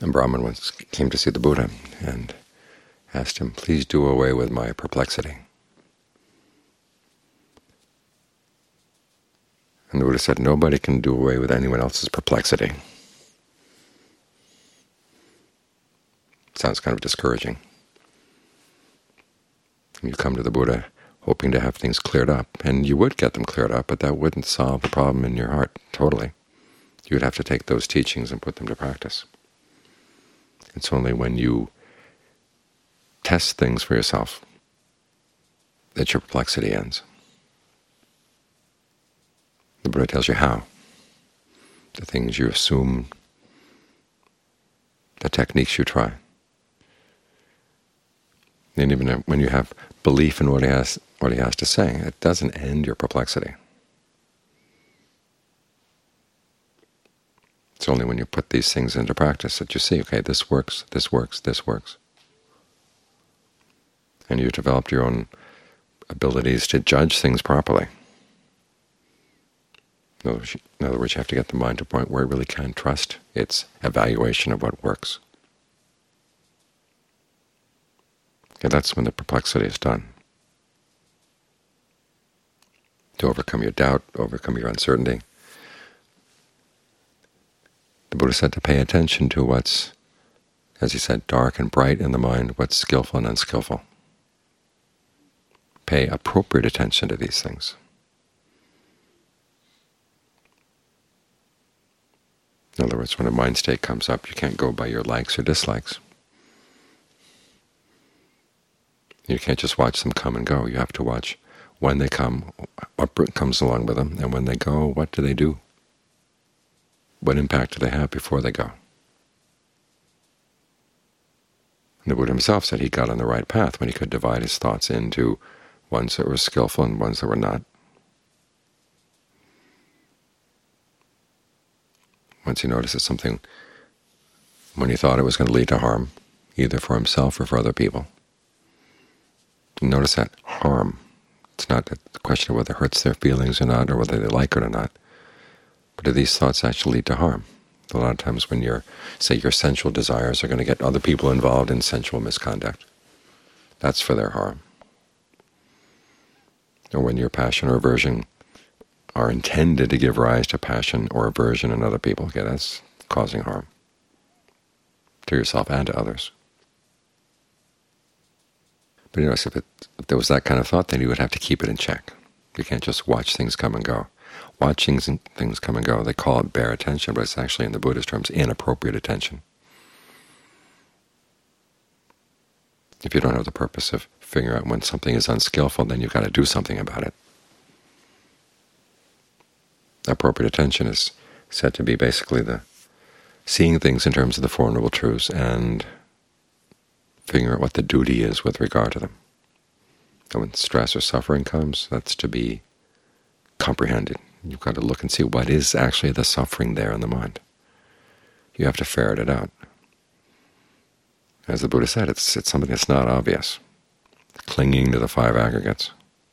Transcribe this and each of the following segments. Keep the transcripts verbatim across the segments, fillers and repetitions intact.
A Brahmin once came to see the Buddha and asked him, "Please do away with my perplexity." And the Buddha said, "Nobody can do away with anyone else's perplexity." Sounds kind of discouraging. You come to the Buddha hoping to have things cleared up, and you would get them cleared up, but that wouldn't solve the problem in your heart totally. You would have to take those teachings and put them to practice. It's only when you test things for yourself that your perplexity ends. The Buddha tells you how. The things you assume, the techniques you try. And even when you have belief in what he has, what he has to say, it doesn't end your perplexity. It's only when you put these things into practice that you see, okay, this works, this works, this works. And you've developed your own abilities to judge things properly. In other words, you have to get the mind to a point where it really can trust its evaluation of what works. Okay, that's when the perplexity is done. To overcome your doubt, overcome your uncertainty. The Buddha said to pay attention to what's, as he said, dark and bright in the mind, what's skillful and unskillful. Pay appropriate attention to these things. In other words, when a mind state comes up, you can't go by your likes or dislikes. You can't just watch them come and go. You have to watch when they come, what comes along with them, and when they go, what do they do? What impact do they have before they go? And the Buddha himself said he got on the right path when he could divide his thoughts into ones that were skillful and ones that were not. Once he notices something, when he thought it was going to lead to harm, either for himself or for other people, notice that harm. It's not a question of whether it hurts their feelings or not, or whether they like it or not, but do these thoughts actually lead to harm? A lot of times when you're, say, your sensual desires are going to get other people involved in sensual misconduct, that's for their harm. Or when your passion or aversion are intended to give rise to passion or aversion in other people, okay, that's causing harm to yourself and to others. But you know, if, it, if there was that kind of thought, then you would have to keep it in check. You can't just watch things come and go. Watching things come and go, they call it bare attention, but it's actually, in the Buddhist terms, inappropriate attention. If you don't have the purpose of figuring out when something is unskillful, then you've got to do something about it. Appropriate attention is said to be basically the seeing things in terms of the Four Noble Truths and figuring out what the duty is with regard to them. And when stress or suffering comes, that's to be comprehended. You've got to look and see what is actually the suffering there in the mind. You have to ferret it out. As the Buddha said, it's, it's something that's not obvious. Clinging to the five aggregates.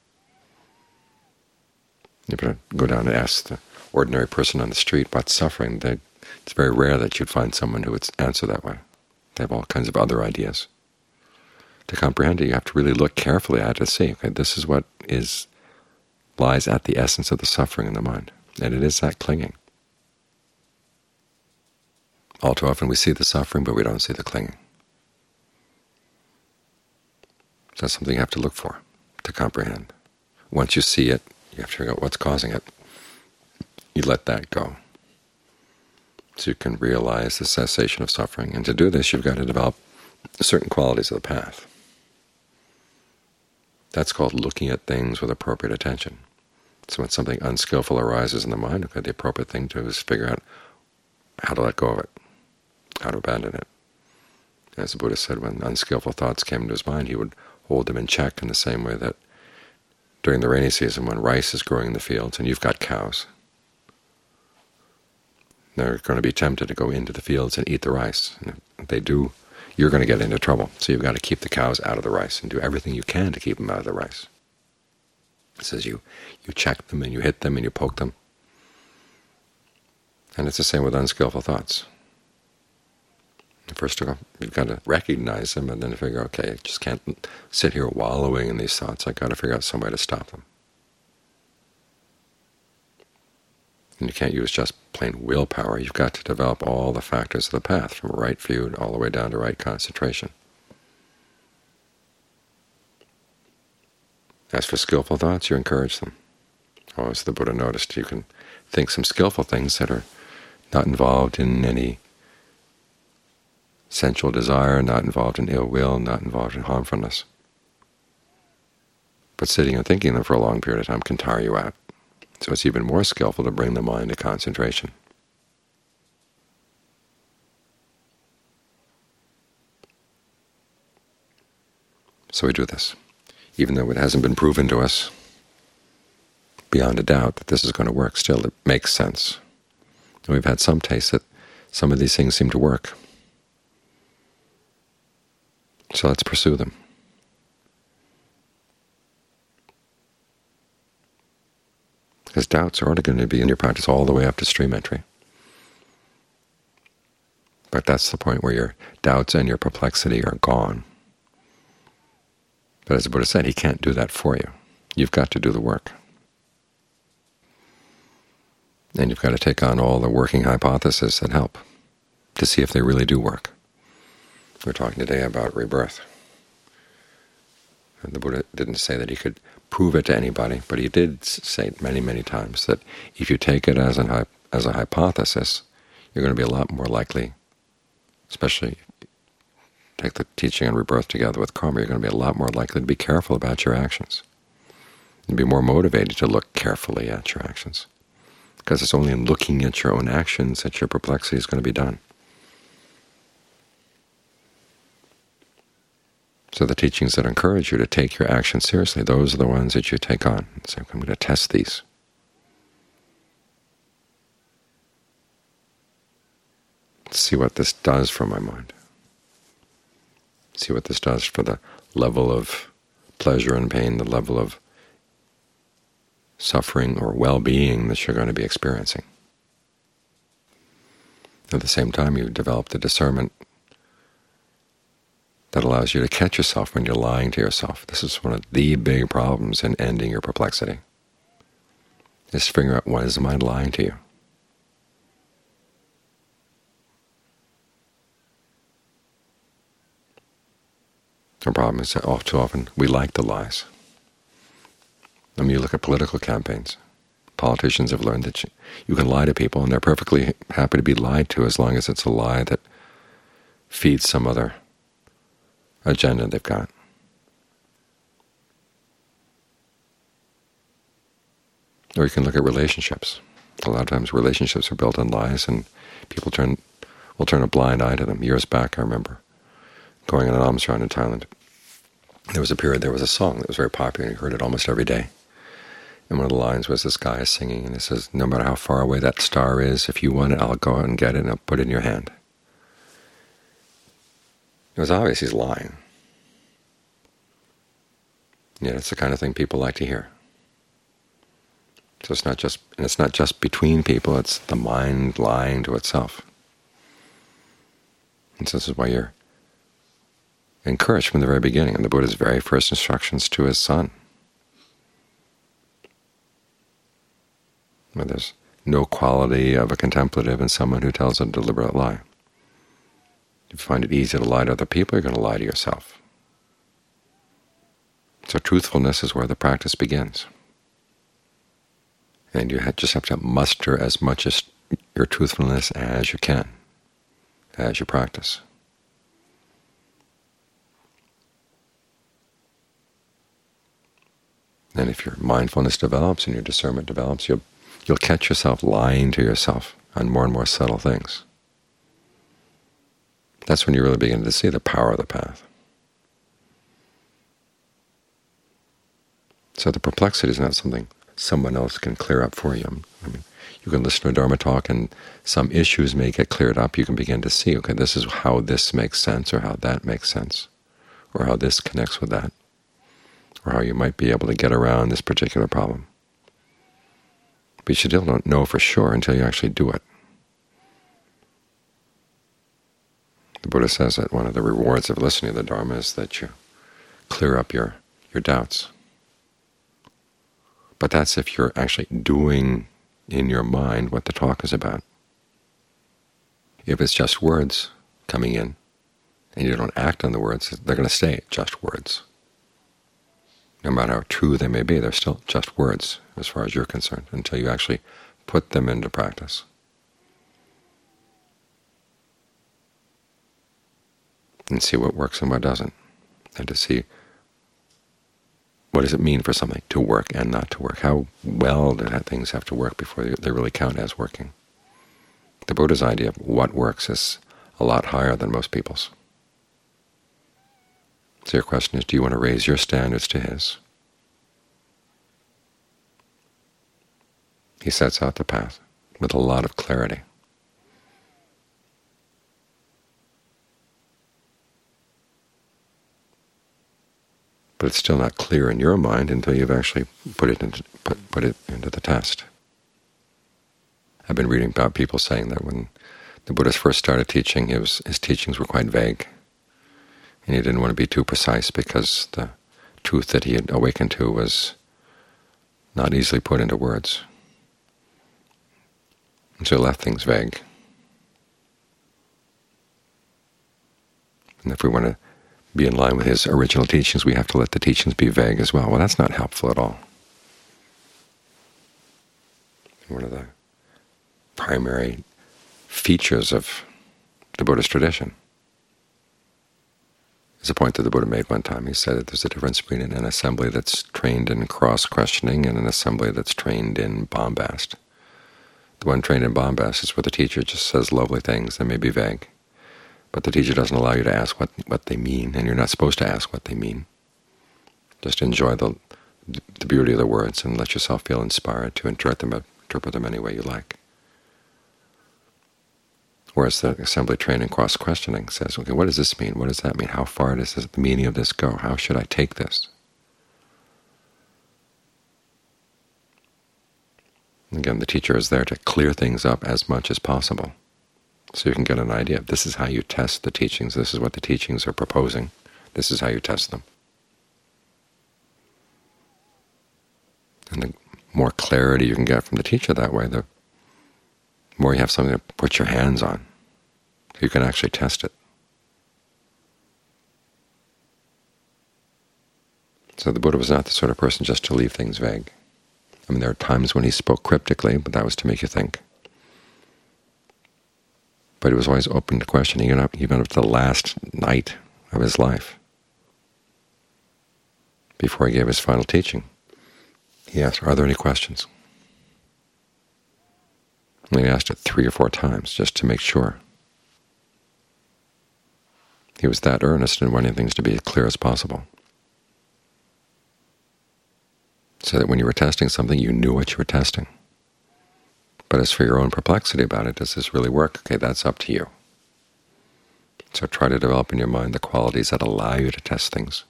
You better go down and ask the ordinary person on the street about suffering. They, it's very rare that you'd find someone who would answer that way. They have all kinds of other ideas. To comprehend it, you have to really look carefully at it to see, okay, this is what is lies at the essence of the suffering in the mind, and it is that clinging. All too often we see the suffering, but we don't see the clinging. So that's something you have to look for, to comprehend. Once you see it, you have to figure out what's causing it. You let that go, so you can realize the cessation of suffering. And to do this, you've got to develop certain qualities of the path. That's called looking at things with appropriate attention. So when something unskillful arises in the mind, okay, the appropriate thing to do is figure out how to let go of it, how to abandon it. As the Buddha said, when unskillful thoughts came into his mind, he would hold them in check in the same way that during the rainy season when rice is growing in the fields and you've got cows, they're going to be tempted to go into the fields and eat the rice. And if they do, you're going to get into trouble. So you've got to keep the cows out of the rice and do everything you can to keep them out of the rice. It says you, you check them and you hit them and you poke them. And it's the same with unskillful thoughts. First of all, you've got to recognize them and then figure, okay, I just can't sit here wallowing in these thoughts. I've got to figure out some way to stop them. And you can't use just plain willpower. You've got to develop all the factors of the path, from right view all the way down to right concentration. As for skillful thoughts, you encourage them. Oh, as the Buddha noticed, you can think some skillful things that are not involved in any sensual desire, not involved in ill will, not involved in harmfulness. But sitting and thinking them for a long period of time can tire you out. So it's even more skillful to bring the mind to concentration. So we do this, even though it hasn't been proven to us beyond a doubt that this is going to work. Still, it makes sense. And we've had some taste that some of these things seem to work. So let's pursue them. Because doubts are only going to be in your practice all the way up to stream entry. But that's the point where your doubts and your perplexity are gone. But as the Buddha said, he can't do that for you. You've got to do the work. And you've got to take on all the working hypotheses that help to see if they really do work. We're talking today about rebirth. And the Buddha didn't say that he could prove it to anybody, but he did say many, many times that if you take it as an as a hypothesis, you're going to be a lot more likely, especially take the teaching on rebirth together with karma, you're going to be a lot more likely to be careful about your actions and be more motivated to look carefully at your actions, because it's only in looking at your own actions that your perplexity is going to be done. So the teachings that encourage you to take your actions seriously, those are the ones that you take on. So I'm going to test these. See what this does for my mind. See what this does for the level of pleasure and pain, the level of suffering or well-being that you're going to be experiencing. At the same time, you develop the discernment that allows you to catch yourself when you're lying to yourself. This is one of the big problems in ending your perplexity, is to figure out, why is the mind lying to you? The problem is that all too often we like the lies. I mean, you look at political campaigns. Politicians have learned that you, you can lie to people, and they're perfectly happy to be lied to as long as it's a lie that feeds some other agenda they've got. Or you can look at relationships. A lot of times relationships are built on lies, and people turn will turn a blind eye to them. Years back, I remember going on an alms round in Thailand. There was a period, there was a song that was very popular, and you heard it almost every day. And one of the lines was this guy singing, and it says, "No matter how far away that star is, if you want it, I'll go out and get it, and I'll put it in your hand." It was obvious he's lying. Yeah, it's the kind of thing people like to hear. So it's not just, and it's not just between people, it's the mind lying to itself. And so this is why you're encouraged from the very beginning, in the Buddha's very first instructions to his son. Well, there's no quality of a contemplative in someone who tells a deliberate lie. If you find it easy to lie to other people, you're going to lie to yourself. So truthfulness is where the practice begins. And you just have to muster as much as your truthfulness as you can, as you practice. And if your mindfulness develops and your discernment develops, you'll, you'll catch yourself lying to yourself on more and more subtle things. That's when you really begin to see the power of the path. So the perplexity is not something someone else can clear up for you. I mean, you can listen to a Dharma talk and some issues may get cleared up. You can begin to see, okay, this is how this makes sense, or how that makes sense, or how this connects with that, or how you might be able to get around this particular problem. But you still don't know for sure until you actually do it. The Buddha says that one of the rewards of listening to the Dharma is that you clear up your, your doubts. But that's if you're actually doing in your mind what the talk is about. If it's just words coming in, and you don't act on the words, they're going to stay just words. No matter how true they may be, they're still just words as far as you're concerned, until you actually put them into practice. And see what works and what doesn't, and to see what does it mean for something to work and not to work. How well do things have to work before they really count as working? The Buddha's idea of what works is a lot higher than most people's. So your question is, do you want to raise your standards to his? He sets out the path with a lot of clarity. But it's still not clear in your mind until you've actually put it into, put, put it into the test. I've been reading about people saying that when the Buddha first started teaching, it was, his teachings were quite vague, and he didn't want to be too precise because the truth that he had awakened to was not easily put into words. And so he left things vague. And if we want to be in line with his original teachings, we have to let the teachings be vague as well. Well, that's not helpful at all. One of the primary features of the Buddhist tradition is a point that the Buddha made one time. He said that there's a difference between an assembly that's trained in cross-questioning and an assembly that's trained in bombast. The one trained in bombast is where the teacher just says lovely things that may be vague, but the teacher doesn't allow you to ask what what they mean, and you're not supposed to ask what they mean. Just enjoy the the beauty of the words and let yourself feel inspired to interpret them, interpret them any way you like. Whereas the assembly trained in cross-questioning says, okay, what does this mean? What does that mean? How far does this, the meaning of this go? How should I take this? Again, the teacher is there to clear things up as much as possible, so you can get an idea. This is how you test the teachings. This is what the teachings are proposing. This is how you test them. And the more clarity you can get from the teacher that way, the more you have something to put your hands on, so you can actually test it. So the Buddha was not the sort of person just to leave things vague. I mean, there are times when he spoke cryptically, but that was to make you think. But he was always open to questioning, even up, even up to the last night of his life. Before he gave his final teaching, he asked, are there any questions? And he asked it three or four times just to make sure. He was that earnest in wanting things to be as clear as possible, so that when you were testing something, you knew what you were testing. But as for your own perplexity about it, does this really work? Okay, that's up to you. So try to develop in your mind the qualities that allow you to test things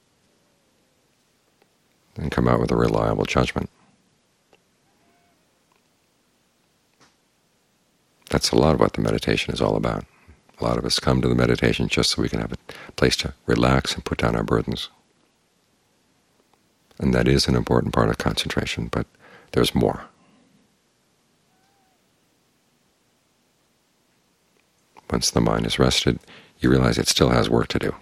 and come out with a reliable judgment. That's a lot of what the meditation is all about. A lot of us come to the meditation just so we can have a place to relax and put down our burdens. And that is an important part of concentration, but there's more. Once the mind is rested, you realize it still has work to do.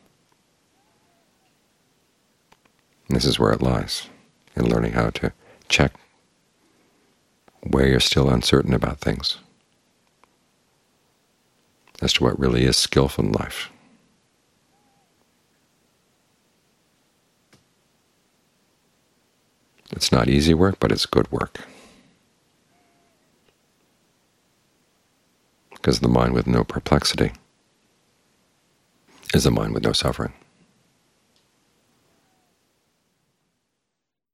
And this is where it lies, in learning how to check where you're still uncertain about things, as to what really is skillful in life. It's not easy work, but it's good work. Because the mind with no perplexity is a mind with no suffering.